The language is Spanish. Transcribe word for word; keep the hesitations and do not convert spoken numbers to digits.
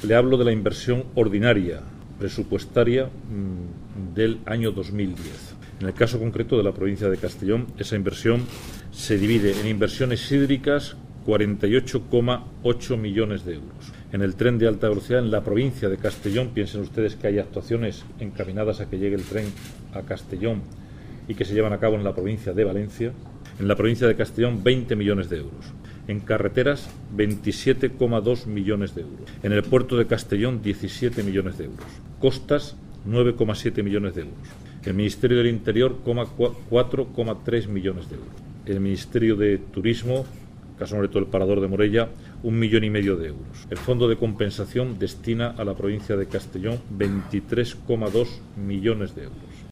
Le hablo de la inversión ordinaria presupuestaria mmm, del año dos mil diez. En el caso concreto de la provincia de Castellón, esa inversión se divide en inversiones hídricas, cuarenta y ocho coma ocho millones de euros. En el tren de alta velocidad en la provincia de Castellón, piensen ustedes que hay actuaciones encaminadas a que llegue el tren a Castellón y que se llevan a cabo en la provincia de Valencia. En la provincia de Castellón, veinte millones de euros. En carreteras, veintisiete coma dos millones de euros. En el puerto de Castellón, diecisiete millones de euros. Costas, nueve coma siete millones de euros. El Ministerio del Interior, cuatro coma tres millones de euros. El Ministerio de Turismo, caso concreto el Parador de Morella, un millón y medio de euros. El Fondo de Compensación destina a la provincia de Castellón veintitrés coma dos millones de euros.